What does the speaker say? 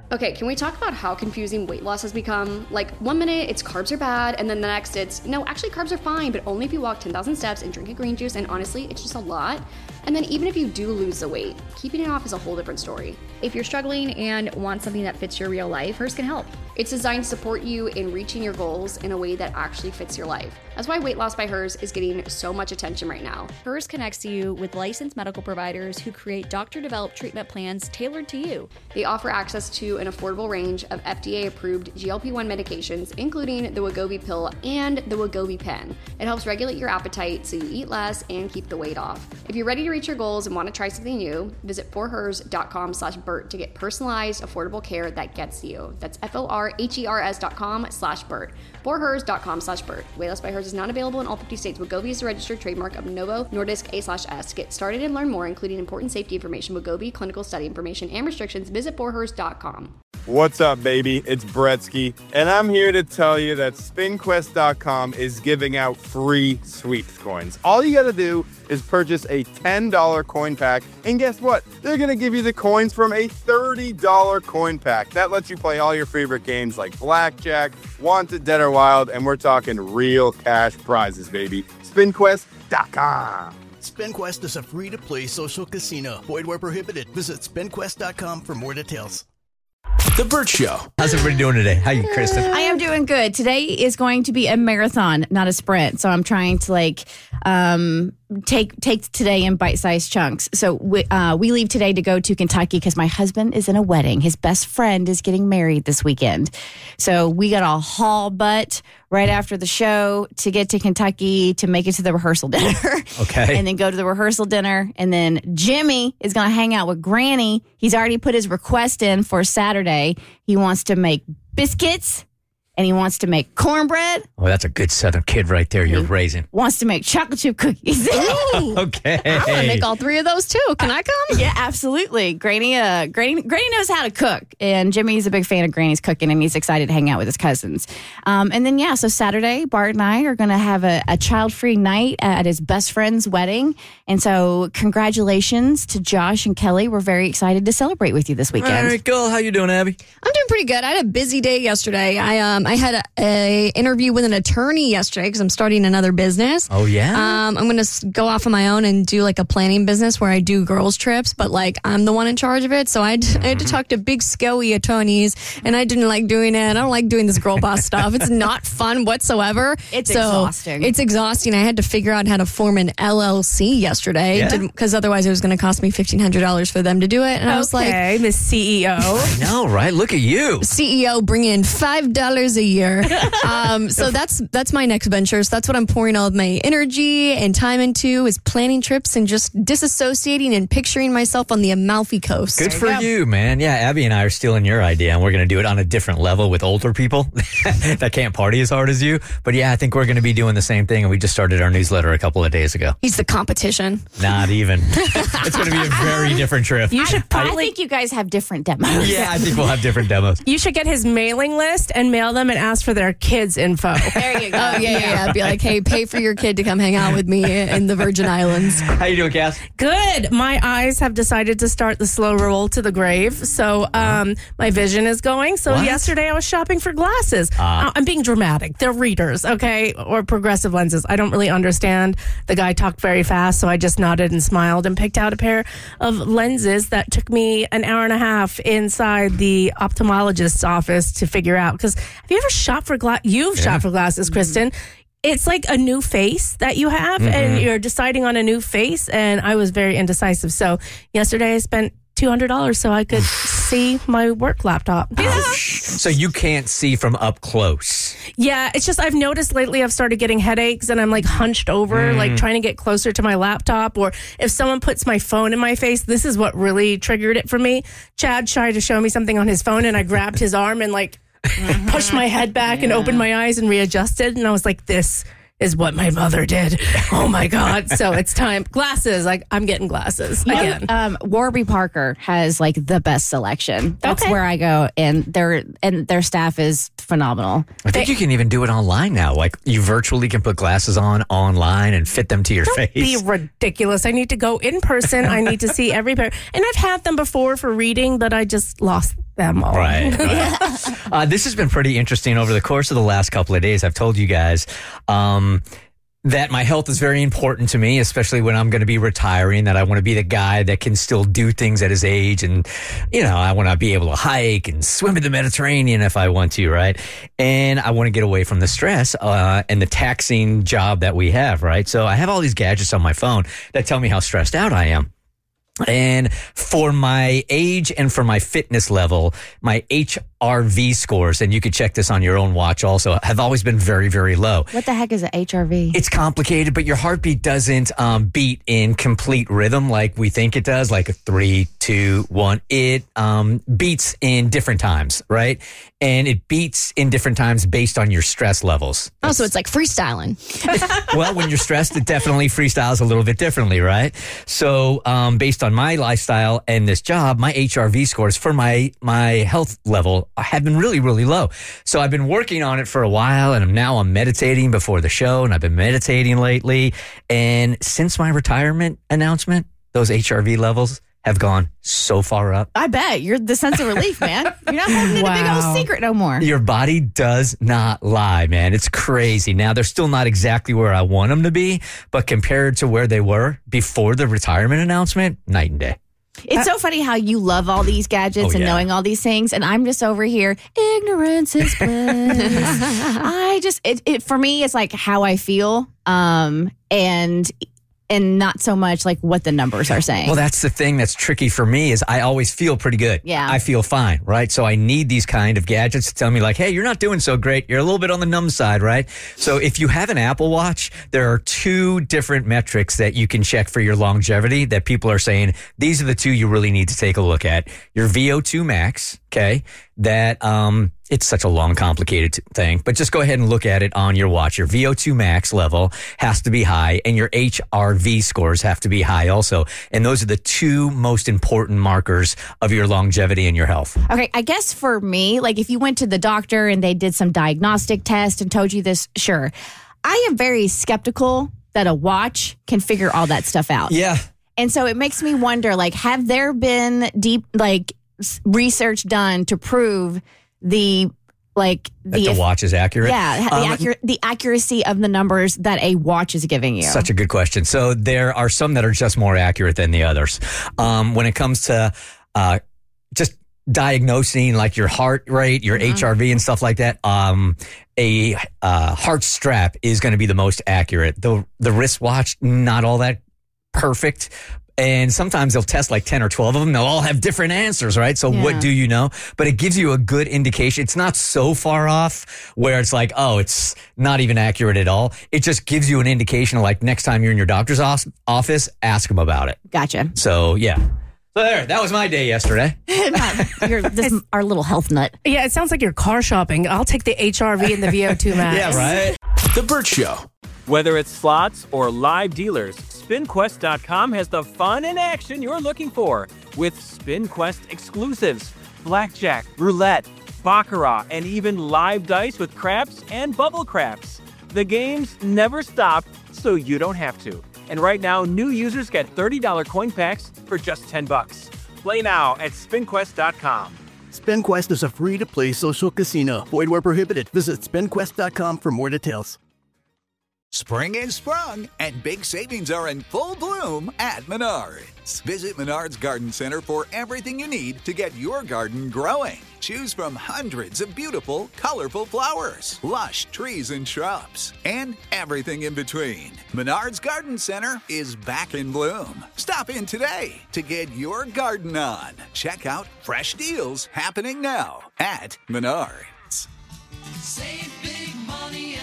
Okay, can we talk about how confusing weight loss has become? Like, 1 minute it's carbs are bad, and then the next it's, no, actually carbs are fine, but only if you walk 10,000 steps and drink a green juice, and honestly, it's just a lot. And then even if you do lose the weight, keeping it off is a whole different story. If you're struggling and want something that fits your real life, Hers can help. It's designed to support you in reaching your goals in a way that actually fits your life. That's why Weight Loss by Hers is getting so much attention right now. Hers connects you with licensed medical providers who create doctor-developed treatment plans tailored to you. They offer access to an affordable range of FDA-approved GLP-1 medications, including the Wegovy pill and the Wegovy pen. It helps regulate your appetite so you eat less and keep the weight off. If you're ready to reach your goals and want to try something new, visit forhers.com/Bert to get personalized, affordable care that gets you. That's forhers.com/Bert. forhers.com/Bert. Weight Loss by Hers is not available in all 50 states. Wegovy is a registered trademark of Novo Nordisk A/S. To get started and learn more, including important safety information, Wegovy, clinical study information, and restrictions, visit forhers.com. What's up, baby? It's Bretsky, and I'm here to tell you that SpinQuest.com is giving out free sweeps coins. All you gotta do is purchase a $10 coin pack, and guess what? They're gonna give you the coins from a $30 coin pack. That lets you play all your favorite games like Blackjack, Wanted, Dead or Wild, and we're talking real cash prizes, baby. SpinQuest.com. SpinQuest is a free-to-play social casino. Void where prohibited. Visit SpinQuest.com for more details. The Bert Show. How's everybody doing today? How you, Kristen? I am doing good. Today is going to be a marathon, not a sprint. So I'm trying to take today in bite-sized chunks. So we leave today to go to Kentucky because my husband is in a wedding. His best friend is getting married this weekend. So we got to haul butt right after the show to get to Kentucky to make it to the rehearsal dinner. Okay. And then go to the rehearsal dinner. And then Jimmy is going to hang out with Granny. He's already put his request in for Saturday. He wants to make biscuits. And he wants to make cornbread. Oh, that's a good Southern kid right there you're raising. Wants to make chocolate chip cookies. Okay. I want to make all three of those too. Can I come? Yeah, absolutely. Granny knows how to cook. And Jimmy's a big fan of Granny's cooking, and he's excited to hang out with his cousins. And then, so Saturday, Bart and I are going to have a child-free night at his best friend's wedding. And so congratulations to Josh and Kelly. We're very excited to celebrate with you this weekend. All right, cool. How you doing, Abby? I'm doing pretty good. I had a busy day yesterday. I had a interview with an attorney yesterday because I'm starting another business. Oh, yeah? I'm going to go off on my own and do like a planning business where I do girls trips, but like I'm the one in charge of it. So I had to talk to big, scaly attorneys, and I didn't like doing it. I don't like doing this girl boss stuff. It's not fun whatsoever. It's exhausting. It's exhausting. I had to figure out how to form an LLC yesterday because otherwise it was going to cost me $1,500 for them to do it. And I was like, the CEO. I know, right? Look at you. CEO bring in $5 a year. So that's my next venture. So that's what I'm pouring all of my energy and time into, is planning trips and just disassociating and picturing myself on the Amalfi Coast. Good for you, man. Yeah, Abby and I are stealing your idea, and we're going to do it on a different level with older people that can't party as hard as you. But yeah, I think we're going to be doing the same thing, and we just started our newsletter a couple of days ago. He's the competition. Not even. It's going to be a very different trip. You should I think you guys have different demos. Yeah, I think we'll have different demos. You should get his mailing list and mail them and ask for their kids' info. There you go. Oh, yeah. Be like, hey, pay for your kid to come hang out with me in the Virgin Islands. How you doing, Cass? Good. My eyes have decided to start the slow roll to the grave. So my vision is going. So yesterday I was shopping for glasses. I'm being dramatic. They're readers, okay? Or progressive lenses. I don't really understand. The guy talked very fast, so I just nodded and smiled and picked out a pair of lenses that took me an hour and a half inside the ophthalmologist's office to figure out. Because have you ever shopped for glasses? You've shopped for glasses, Kristen. It's like a new face that you have, and you're deciding on a new face, and I was very indecisive. So yesterday I spent $200 so I could see my work laptop. So you can't see from up close. Yeah, it's just I've noticed lately I've started getting headaches, and I'm like hunched over, like trying to get closer to my laptop. Or if someone puts my phone in my face, this is what really triggered it for me. Chad tried to show me something on his phone, and I grabbed his arm and like pushed my head back and opened my eyes and readjusted. And I was like, this is what my mother did. Oh my God. So it's time. Glasses. Like, I'm getting glasses again. Warby Parker has like the best selection. That's where I go, and their staff is phenomenal. I think you can even do it online now. Like, you virtually can put glasses on online and fit them to your face. Be ridiculous. I need to go in person. I need to see every pair. And I've had them before for reading, but I just lost them all. Right. This has been pretty interesting over the course of the last couple of days. I've told you guys that my health is very important to me, especially when I'm going to be retiring, that I want to be the guy that can still do things at his age. And, I want to be able to hike and swim in the Mediterranean if I want to, right? And I want to get away from the stress and the taxing job that we have, right? So I have all these gadgets on my phone that tell me how stressed out I am. And for my age and for my fitness level, my HRV scores, and you could check this on your own watch also, have always been very, very low. What the heck is an HRV? It's complicated, but your heartbeat doesn't beat in complete rhythm like we think it does, like a 3, 2, 1. It beats in different times, right? And it beats in different times based on your stress levels. Oh, so it's like freestyling. Well, when you're stressed, it definitely freestyles a little bit differently, right? So based on my lifestyle and this job, my HRV scores for my health level have been really, really low. So I've been working on it for a while, and now I'm meditating before the show, and I've been meditating lately. And since my retirement announcement, those HRV levels have gone so far up. I bet. You're the sense of relief, man. You're not holding a big old secret no more. Your body does not lie, man. It's crazy. Now, they're still not exactly where I want them to be, but compared to where they were before the retirement announcement, night and day. It's so funny how you love all these gadgets and knowing all these things, and I'm just over here, ignorance is bliss. For me, it's like how I feel, and not so much like what the numbers are saying. Well, that's the thing that's tricky for me is I always feel pretty good. Yeah. I feel fine, right? So I need these kind of gadgets to tell me like, hey, you're not doing so great. You're a little bit on the numb side, right? So if you have an Apple Watch, there are 2 different metrics that you can check for your longevity that people are saying, these are the 2 you really need to take a look at. Your VO2 max, okay? That, it's such a long, complicated thing, but just go ahead and look at it on your watch. Your VO2 max level has to be high, and your HRV scores have to be high also. And those are the 2 most important markers of your longevity and your health. Okay, I guess for me, like if you went to the doctor and they did some diagnostic test and told you this, sure. I am very skeptical that a watch can figure all that stuff out. Yeah. And so it makes me wonder, like, have there been deep, like, research done to prove the watch is accurate? Yeah, the accuracy of the numbers that a watch is giving you. Such a good question. So there are some that are just more accurate than the others. When it comes to just diagnosing like your heart rate, your HRV and stuff like that, a heart strap is going to be the most accurate. The wristwatch, not all that perfect. And sometimes they'll test like 10 or 12 of them. They'll all have different answers, right? So what do you know? But it gives you a good indication. It's not so far off where it's like, oh, it's not even accurate at all. It just gives you an indication of like next time you're in your doctor's office, ask them about it. Gotcha. So, yeah. So there, that was my day yesterday. Our little health nut. Yeah, it sounds like you're car shopping. I'll take the HRV and the VO2 max. Yeah, right? The Burt Show. Whether it's slots or live dealers, SpinQuest.com has the fun and action you're looking for with SpinQuest exclusives, blackjack, roulette, baccarat, and even live dice with craps and bubble craps. The games never stop, so you don't have to. And right now, new users get $30 coin packs for just $10. Play now at SpinQuest.com. SpinQuest is a free-to-play social casino. Void where prohibited. Visit SpinQuest.com for more details. Spring is sprung, and big savings are in full bloom at Menards. Visit Menards Garden Center for everything you need to get your garden growing. Choose from hundreds of beautiful, colorful flowers, lush trees and shrubs, and everything in between. Menards Garden Center is back in bloom. Stop in today to get your garden on. Check out fresh deals happening now at Menards. Save big money